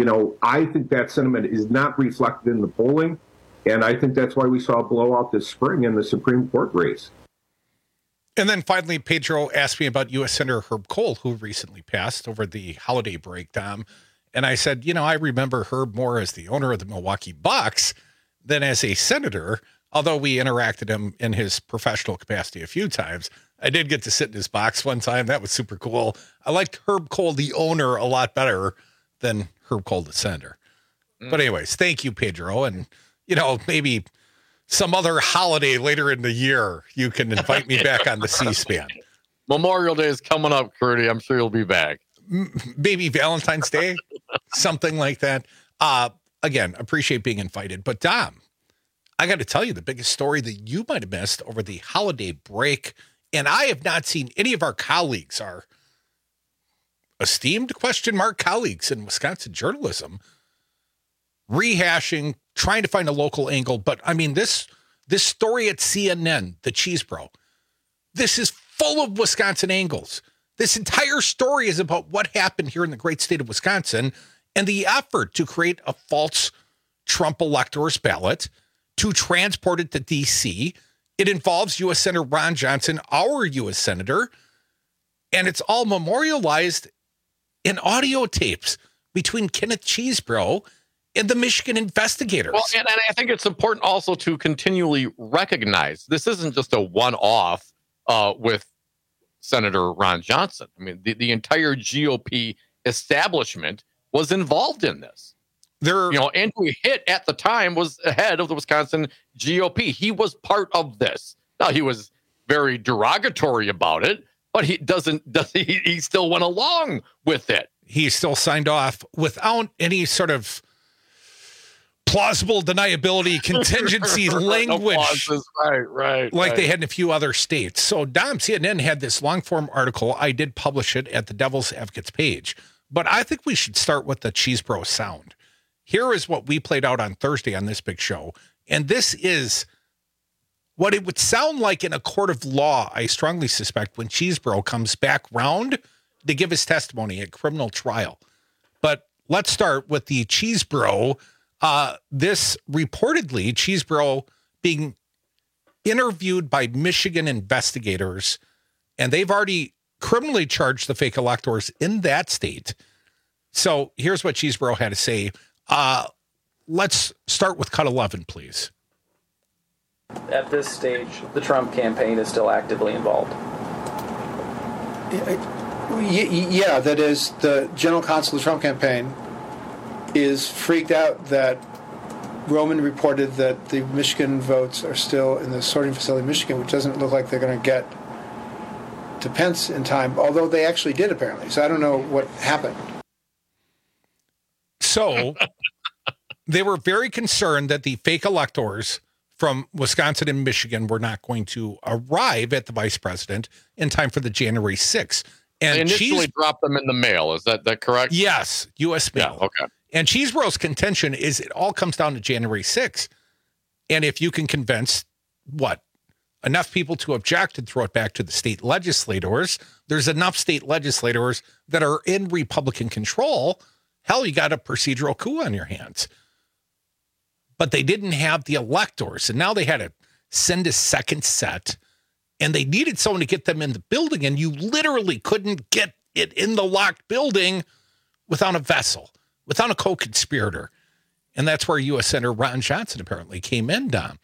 I think that sentiment is not reflected in the polling. And I think that's why we saw a blowout this spring in the Supreme Court race. And then finally, Pedro asked me about U.S. Senator Herb Kohl, who recently passed over the holiday break, Tom. And I said, I remember Herb more as the owner of the Milwaukee Bucks than as a senator, although we interacted him in his professional capacity a few times. I did get to sit in his box one time. That was super cool. I liked Herb Kohl, the owner, a lot better than Herb Kohl, the senator. But anyways, thank you, Pedro. And, maybe some other holiday later in the year, you can invite me back on the C-SPAN. Memorial Day is coming up, Curdy. I'm sure you'll be back. Maybe Valentine's Day, something like that. Again, appreciate being invited. But Dom, I got to tell you, the biggest story that you might have missed over the holiday break, and I have not seen any of our colleagues, our esteemed colleagues in Wisconsin journalism, rehashing, trying to find a local angle. But I mean, this story at CNN, the Cheese Bro, this is full of Wisconsin angles. This entire story is about what happened here in the great state of Wisconsin and the effort to create a false Trump elector's ballot to transport it to D.C. It involves U.S. Senator Ron Johnson, our U.S. Senator, and it's all memorialized in audio tapes between Kenneth Cheesebro and the Michigan investigators. Well, and I think it's important also to continually recognize this isn't just a one-off with Senator Ron Johnson. I mean, the entire GOP establishment was involved in this. Andrew Hitt at the time was head of the Wisconsin GOP. He was part of this. Now, he was very derogatory about it, but he still went along with it. He still signed off without any sort of plausible deniability, contingency language. Right. Like they had in a few other states. So Dom, CNN had this long-form article. I did publish it at the Devil's Advocates page. But I think we should start with the Cheesebro sound. Here is what we played out on Thursday on this big show. And this is what it would sound like in a court of law, I strongly suspect, when Cheesebro comes back round to give his testimony at criminal trial. But let's start with the Cheesebro. This reportedly, Cheesebro being interviewed by Michigan investigators, and they've already criminally charged the fake electors in that state. So here's what Cheesebro had to say. Let's start with cut 11, please. At this stage, the Trump campaign is still actively involved. Yeah, that is, the general counsel of the Trump campaign is freaked out that Roman reported that the Michigan votes are still in the sorting facility in Michigan, which doesn't look like they're going to get to Pence in time, although they actually did apparently. So I don't know what happened. So they were very concerned that the fake electors from Wisconsin and Michigan were not going to arrive at the vice president in time for the January 6th. And they initially dropped them in the mail. Is that correct? Yes, U.S. mail. Yeah, okay. And Cheesebro's contention is it all comes down to January 6th. And if you can convince, enough people to object and throw it back to the state legislators, there's enough state legislators that are in Republican control. Hell, you got a procedural coup on your hands. But they didn't have the electors, and now they had to send a second set, and they needed someone to get them in the building, and you literally couldn't get it in the locked building without a vessel, without a co-conspirator. And that's where U.S. Senator Ron Johnson apparently came in, Dom.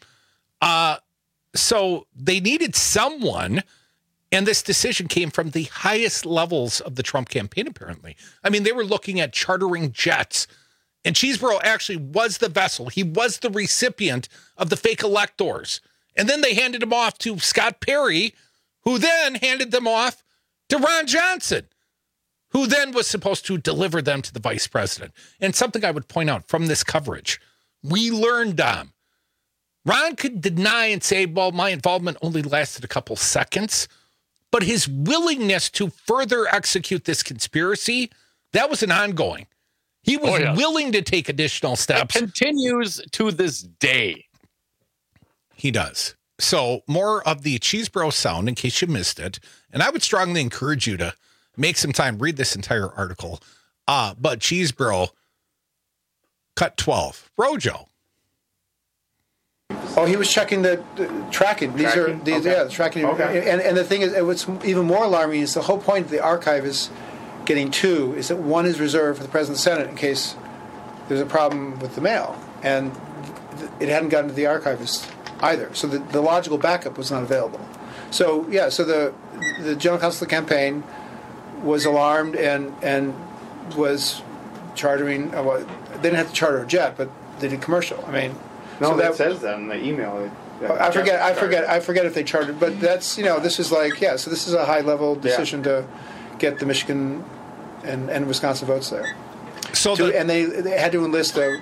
So they needed someone, and this decision came from the highest levels of the Trump campaign, apparently. I mean, they were looking at chartering jets, and Cheesebro actually was the vessel. He was the recipient of the fake electors. And then they handed him off to Scott Perry, who then handed them off to Ron Johnson, who then was supposed to deliver them to the vice president. And something I would point out from this coverage, we learned, Dom, Ron could deny and say, well, my involvement only lasted a couple seconds, but his willingness to further execute this conspiracy, that was an ongoing. He was willing to take additional steps. It continues to this day. He does. So more of the Cheesebro sound in case you missed it. And I would strongly encourage you to make some time, read this entire article. But Cheesebro, cut 12. Rojo. Oh, he was checking the tracking. The tracking. Okay. And the thing is, what's even more alarming is the whole point of the archive is getting two, is that one is reserved for the President of the Senate in case there's a problem with the mail. And it hadn't gotten to the archivist either. So the logical backup was not available. So, so the General Counsel of the campaign was alarmed and was chartering, they didn't have to charter a jet, but they did commercial. I mean, no, so that says that in the email. I forget if they chartered, but that's, this is like, so this is a high level decision to get the Michigan and Wisconsin votes there. And they had to enlist a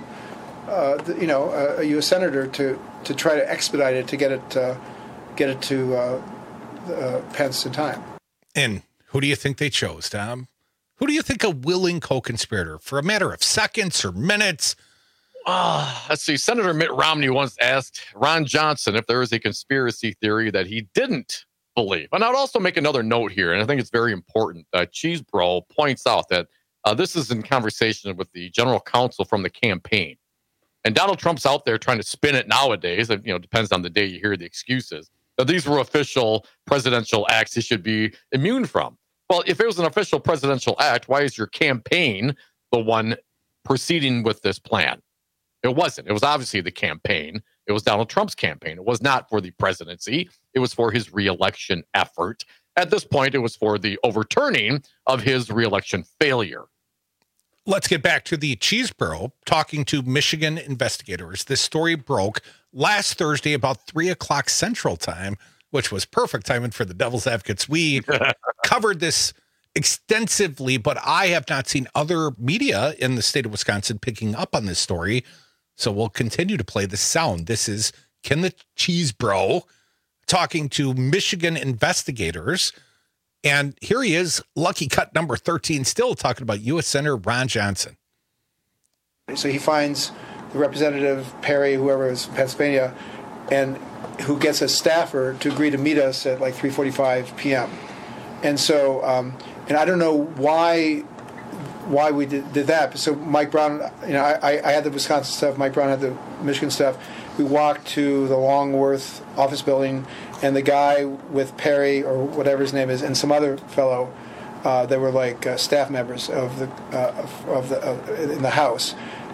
U.S. senator to try to expedite it to get it to Pence in time. And who do you think they chose, Tom? Who do you think a willing co-conspirator for a matter of seconds or minutes? Let's see. Senator Mitt Romney once asked Ron Johnson if there was a conspiracy theory that he didn't believe. And I'd also make another note here, and I think it's very important. Cheesebro points out that this is in conversation with the general counsel from the campaign. And Donald Trump's out there trying to spin it nowadays. It depends on the day you hear the excuses. That these were official presidential acts he should be immune from. Well, if it was an official presidential act, why is your campaign the one proceeding with this plan? It wasn't. It was obviously the campaign. It was Donald Trump's campaign. It was not for the presidency. It was for his reelection effort. At this point, it was for the overturning of his reelection failure. Let's get back to the Cheeseboro talking to Michigan investigators. This story broke last Thursday about 3 o'clock Central Time, which was perfect timing for the Devil's Advocates. We covered this extensively, but I have not seen other media in the state of Wisconsin picking up on this story. So we'll continue to play the sound. This is Ken the Cheesebro talking to Michigan investigators. And here he is, lucky cut number 13, still talking about U.S. Senator Ron Johnson. So he finds the representative, Perry, whoever is from Pennsylvania, and who gets a staffer to agree to meet us at like 3:45 p.m. And so, and I don't know why we did that. So Mike Brown, I had the Wisconsin stuff, Mike Brown had the Michigan stuff. We walked to the Longworth office building, and the guy with Perry, or whatever his name is, and some other fellow, they were like staff members of in the House,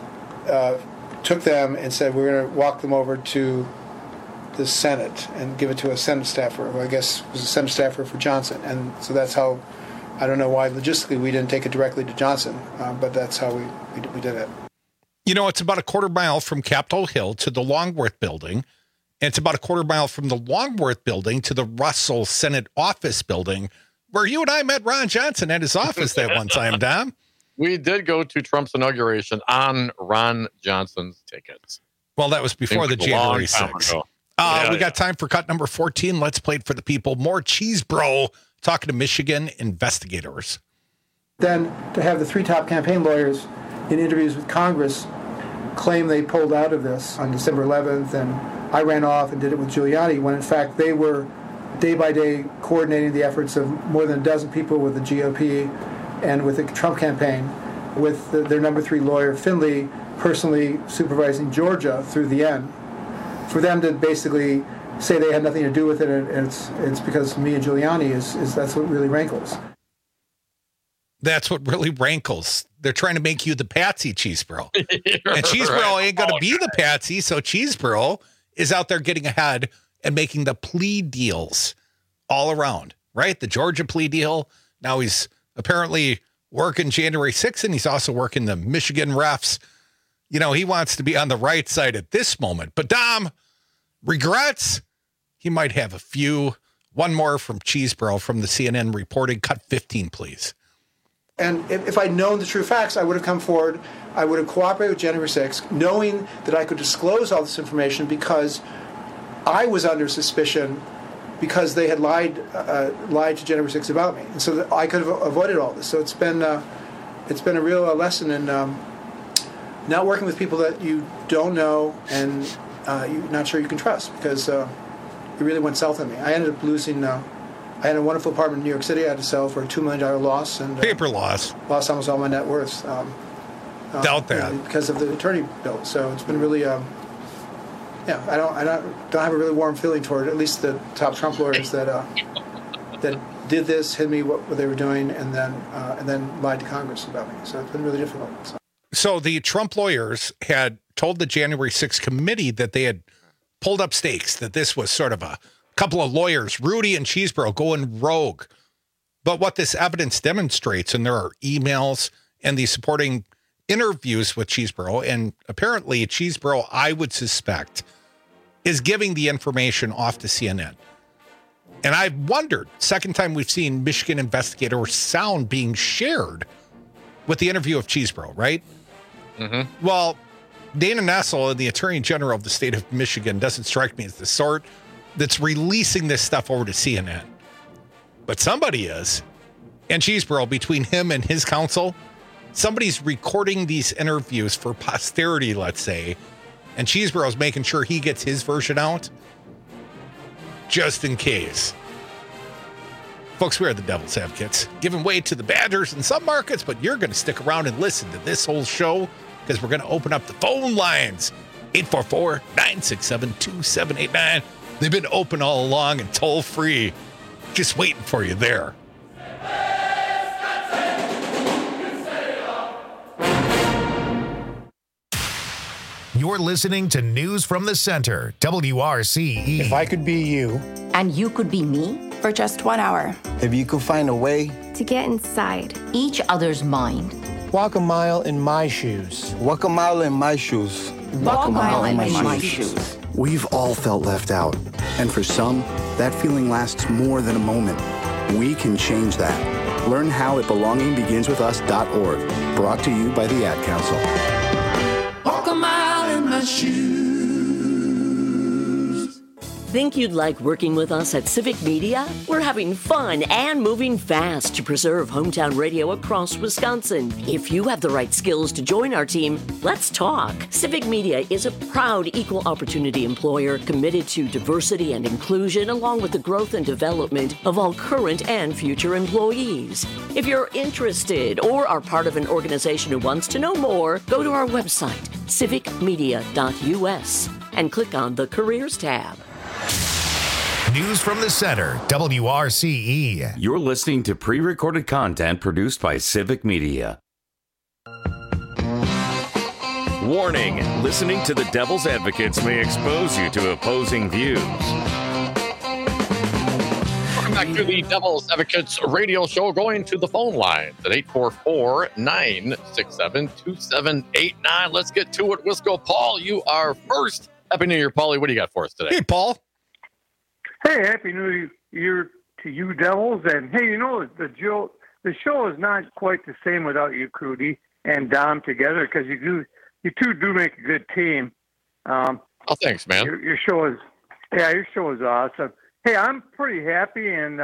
took them and said, we're going to walk them over to the Senate and give it to a Senate staffer, who I guess was a Senate staffer for Johnson. And so that's how, I don't know why logistically we didn't take it directly to Johnson, but that's how we did it. You know, it's about a quarter mile from Capitol Hill to the Longworth building. And it's about a quarter mile from the Longworth building to the Russell Senate office building, where you and I met Ron Johnson at his office that one time, Dom. We did go to Trump's inauguration on Ron Johnson's tickets. Well, that was before the January 6th. We got time for cut number 14. Let's play it for the people. More Cheesebro talking to Michigan investigators. Then to have the 3 top campaign lawyers in interviews with Congress claim they pulled out of this on December 11th, and I ran off and did it with Giuliani, when in fact they were day by day coordinating the efforts of more than a dozen people with the GOP and with the Trump campaign, with their number 3 lawyer, Finley, personally supervising Georgia through the end. For them to basically say they had nothing to do with it, and it's because me and Giuliani is that's what really rankles. That's what really rankles. They're trying to make you the patsy, Cheesebro. And Cheesebro ain't going to be the patsy, so Cheesebro is out there getting ahead and making the plea deals all around, right? The Georgia plea deal. Now he's apparently working January 6th, and he's also working the Michigan refs. You know, he wants to be on the right side at this moment. But Dom, regrets? He might have a few. One more from Cheesebro from the CNN reporting. Cut 15, please. And if I'd known the true facts, I would have come forward. I would have cooperated with January 6th, knowing that I could disclose all this information because I was under suspicion because they had lied to January 6th about me. And so that I could have avoided all this. So it's been a real lesson in not working with people that you don't know and you're not sure you can trust, because it really went south on me. I ended up losing... I had a wonderful apartment in New York City I had to sell for a $2 million loss. And paper loss. Lost almost all my net worth. Doubt that. Because of the attorney bill. So it's been really, I don't have a really warm feeling toward at least the top Trump lawyers that did this, hid me what they were doing, and then lied to Congress about me. So it's been really difficult. So the Trump lawyers had told the January 6th committee that they had pulled up stakes, that this was sort of a couple of lawyers, Rudy and Cheesebro, going rogue. But what this evidence demonstrates, and there are emails and the supporting interviews with Cheesebro, and apparently Cheesebro, I would suspect, is giving the information off to CNN. And I wondered, second time we've seen Michigan investigator sound being shared with the interview of Cheesebro, right? Mm-hmm. Well, Dana Nessel, the Attorney General of the state of Michigan, doesn't strike me as the sort that's releasing this stuff over to CNN. But somebody is. And Cheesebro, between him and his counsel, somebody's recording these interviews for posterity, let's say, and Cheesebro's making sure he gets his version out just in case. Folks, we are the Devil's Advocates, giving way to the Badgers in some markets, but you're going to stick around and listen to this whole show because we're going to open up the phone lines. 844-967-2789. They've been open all along and toll free. Just waiting for you there. You're listening to News from the Center, WRCE. If I could be you. And you could be me? For just 1 hour. If you could find a way. To get inside. Each other's mind. Walk a mile in my shoes. Walk a mile in my shoes. Walk a mile in my shoes. We've all felt left out. And for some, that feeling lasts more than a moment. We can change that. Learn how at belongingbeginswithus.org. Brought to you by the Ad Council. Walk a mile in my shoes. Think you'd like working with us at Civic Media? We're having fun and moving fast to preserve hometown radio across Wisconsin. If you have the right skills to join our team, let's talk. Civic Media is a proud equal opportunity employer committed to diversity and inclusion, along with the growth and development of all current and future employees. If you're interested or are part of an organization who wants to know more, go to our website, civicmedia.us, and click on the Careers tab. News from the Center, WRCE. You're listening to pre-recorded content produced by Civic Media. Warning, listening to the Devil's Advocates may expose you to opposing views. Welcome back to the Devil's Advocates radio show. Going to the phone lines at 844-967-2789. Let's get to it. Wisco. Paul, you are first. Happy New Year, Paulie. What do you got for us today? Hey, Paul. Hey, Happy New Year to you, Devils. And, hey, you know, the show is not quite the same without you, Crudy, and Dom together, because you two do make a good team. Oh, thanks, man. Your show is awesome. Hey, I'm pretty happy and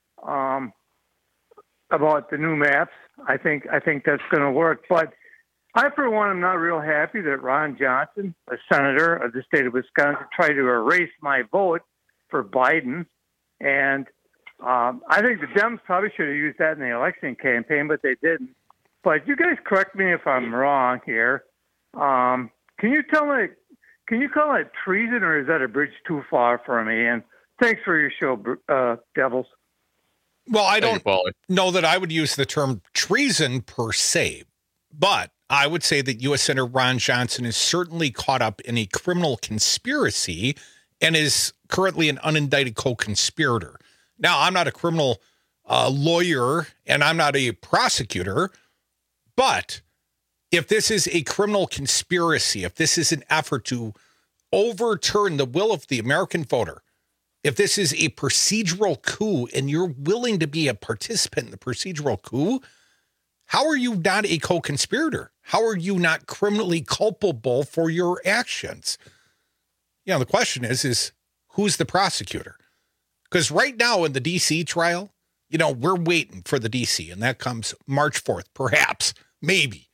about the new maps. I think that's going to work. But I, for one, am not real happy that Ron Johnson, a senator of the state of Wisconsin, tried to erase my vote for Biden. And I think the Dems probably should have used that in the election campaign, but they didn't. But you guys correct me if I'm wrong here. Can you call it treason, or is that a bridge too far for me? And thanks for your show, Devils. Well, I don't know that I would use the term treason per se, but I would say that U.S. Senator Ron Johnson is certainly caught up in a criminal conspiracy and is currently an unindicted co-conspirator. Now, I'm not a criminal lawyer and I'm not a prosecutor, but if this is a criminal conspiracy, if this is an effort to overturn the will of the American voter, if this is a procedural coup and you're willing to be a participant in the procedural coup, how are you not a co-conspirator? How are you not criminally culpable for your actions? You know, the question is who's the prosecutor? Because right now in the D.C. trial, you know, we're waiting for the D.C. and that comes March 4th, perhaps, maybe.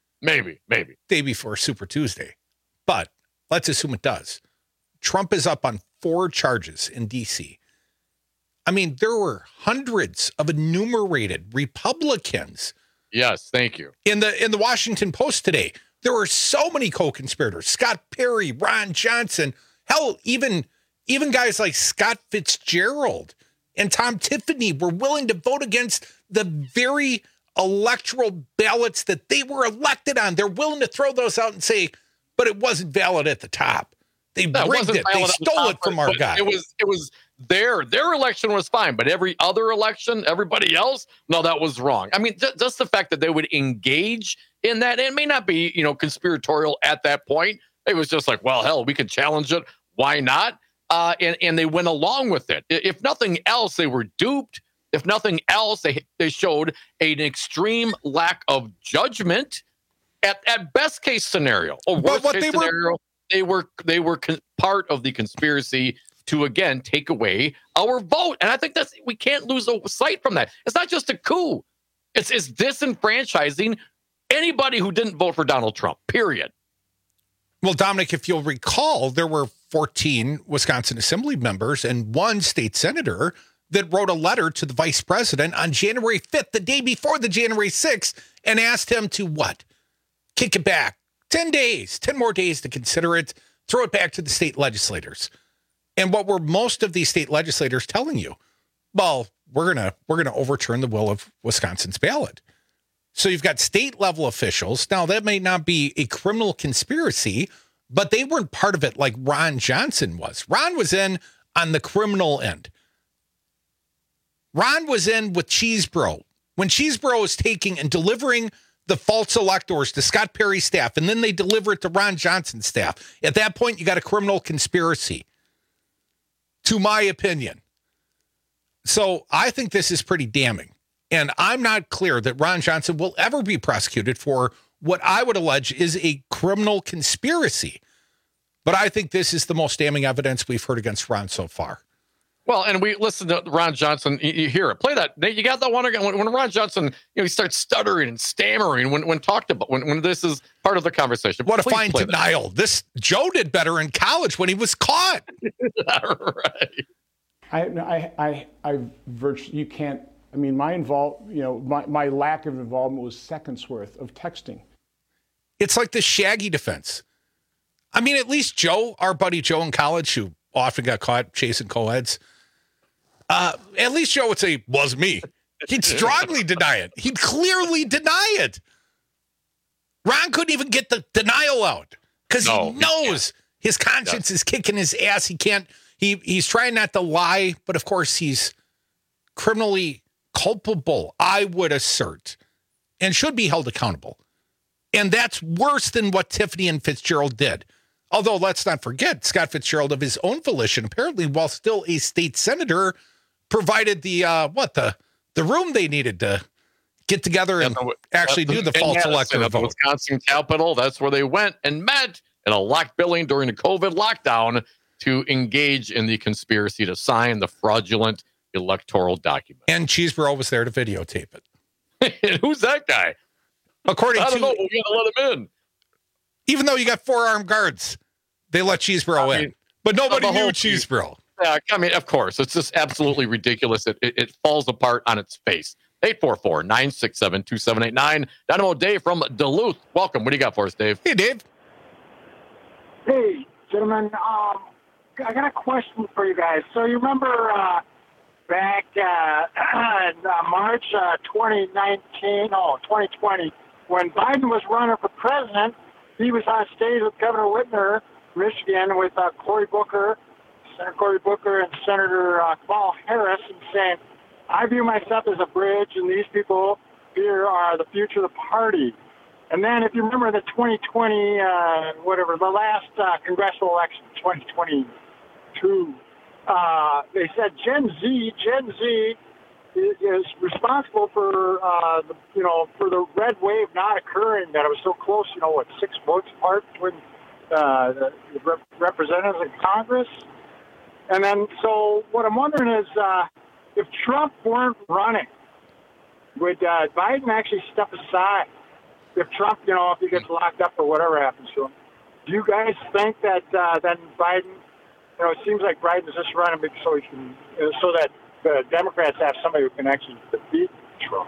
Day before Super Tuesday. But let's assume it does. Trump is up on 4 charges in D.C. I mean, there were hundreds of enumerated Republicans. Yes, thank you. In the Washington Post today, there were so many co-conspirators. Scott Perry, Ron Johnson, hell, even guys like Scott Fitzgerald and Tom Tiffany were willing to vote against the very electoral ballots that they were elected on. They're willing to throw those out and say, but it wasn't valid at the top. They rigged it. They stole it from our guy. It was their election was fine, but every other election, everybody else, no, that was wrong. I mean, just the fact that they would engage in that, and it may not be, conspiratorial at that point. It was just like, well, hell, we could challenge it. Why not? And they went along with it. If nothing else, they were duped. If nothing else, they showed an extreme lack of judgment at best case scenario. Or worst case scenario, they were part of the conspiracy to, again, take away our vote. And I think we can't lose sight from that. It's not just a coup. It's disenfranchising anybody who didn't vote for Donald Trump, period. Well, Dominic, if you'll recall, there were 14 Wisconsin Assembly members and 1 state senator that wrote a letter to the vice president on January 5th, the day before the January 6th, and asked him to what? Kick it back. 10 more days to consider it, throw it back to the state legislators. And what were most of these state legislators telling you? Well, we're gonna overturn the will of Wisconsin's ballot. So you've got state level officials. Now, that may not be a criminal conspiracy, but they weren't part of it like Ron Johnson was. Ron was in on the criminal end. Ron was in with Cheesebro. When Cheesebro was taking and delivering the false electors to Scott Perry's staff, and then they deliver it to Ron Johnson's staff. At that point, you got a criminal conspiracy, to my opinion. So I think this is pretty damning. And I'm not clear that Ron Johnson will ever be prosecuted for what I would allege is a criminal conspiracy. But I think this is the most damning evidence we've heard against Ron so far. Well, and we listen to Ron Johnson. You hear it. Play that. You got that one again. When Ron Johnson, he starts stuttering and stammering when talked about, when this is part of the conversation. What a fine denial. Joe did better in college when he was caught. Right. You can't, I mean, my lack of involvement was seconds worth of texting. It's like the Shaggy defense. I mean, at least Joe, our buddy Joe in college, who often got caught chasing co-eds, at least Joe would say, was me. He'd strongly deny it. He'd clearly deny it. Ron couldn't even get the denial out because he knows his conscience is kicking his ass. He can't, he's trying not to lie, but of course he's criminally culpable, I would assert, and should be held accountable. And that's worse than what Tiffany and Fitzgerald did. Although, let's not forget, Scott Fitzgerald, of his own volition, apparently while still a state senator, provided the room they needed to get together and actually do the false electoral vote. Wisconsin Capitol, that's where they went and met in a locked building during the COVID lockdown to engage in the conspiracy to sign the fraudulent electoral document. And Cheesebro was there to videotape it. And who's that guy? According I to, don't know. We got to let him in. Even though you got 4 armed guards, they let Cheesebro in. But nobody knew Cheesebro. Yeah, I mean, of course. It's just absolutely ridiculous. It falls apart on its face. 844-967-2789. Dynamo Dave from Duluth. Welcome. What do you got for us, Dave? Hey, Dave. Hey, gentlemen. I got a question for you guys. So you remember back in March 2020, when Biden was running for president, he was on stage with Governor Whitmer, Michigan, with Cory Booker, Senator Cory Booker, and Senator Kamala Harris, and saying, I view myself as a bridge, and these people here are the future of the party. And then if you remember the 2020, the last congressional election, 2022, they said Gen Z is responsible for for the red wave not occurring, that it was so close, 6 votes apart between the representatives in Congress. And then, so what I'm wondering is, if Trump weren't running, would Biden actually step aside? If Trump, if he gets locked up or whatever happens to him, do you guys think that then Biden, it seems like Biden's just running so he can, so that the Democrats have somebody who can actually defeat Trump?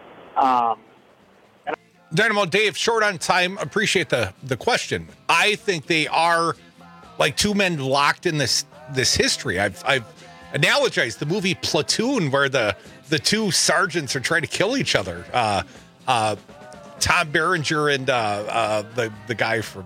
Dynamo Dave, short on time. Appreciate the question. I think they are like two men locked in this history. I've analogized the movie Platoon, where the two sergeants are trying to kill each other. Tom Berenger and the guy from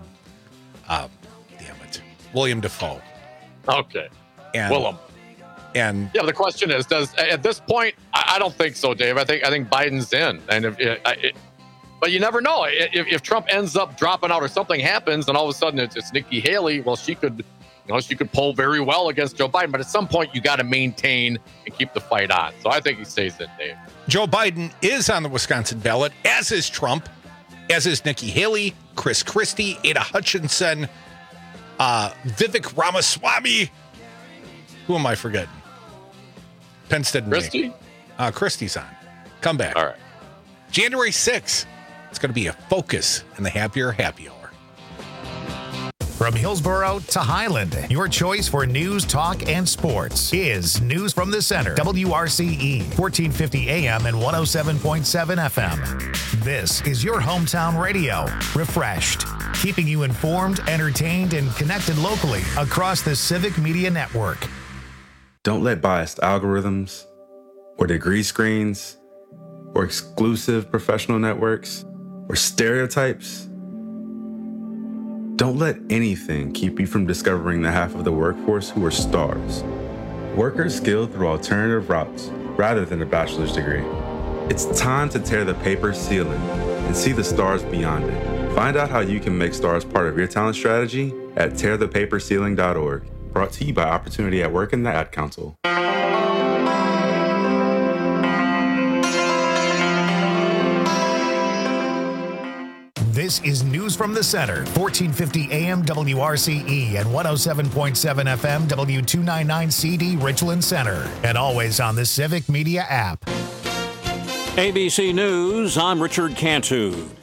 William Dafoe. Okay. And Willem. And yeah, the question is, at this point, I don't think so, Dave. I think Biden's in, and but you never know. If Trump ends up dropping out or something happens, and all of a sudden it's Nikki Haley, well, she could poll very well against Joe Biden. But at some point, you got to maintain and keep the fight on. So I think he stays in, Dave. Joe Biden is on the Wisconsin ballot, as is Trump, as is Nikki Haley, Chris Christie, Ada Hutchinson, Vivek Ramaswamy. Who am I forgetting? Penstead and Christie? Christie's on. Come back. All right. January 6th. It's going to be a focus in the Happier Happy Hour. From Hillsboro to Highland, your choice for news, talk, and sports is News from the Center. WRCE, 1450 AM and 107.7 FM. This is your hometown radio. Refreshed, keeping you informed, entertained, and connected locally across the Civic Media Network. Don't let biased algorithms or degree screens or exclusive professional networks or stereotypes. Don't let anything keep you from discovering the half of the workforce who are stars. Workers skilled through alternative routes rather than a bachelor's degree. It's time to tear the paper ceiling and see the stars beyond it. Find out how you can make stars part of your talent strategy at tearthepaperceiling.org. Brought to you by Opportunity at Work and the Ad Council. This is News from the Center, 1450 AM WRCE and 107.7 FM W299CD Richland Center, and always on the Civic Media app. ABC News, I'm Richard Cantu.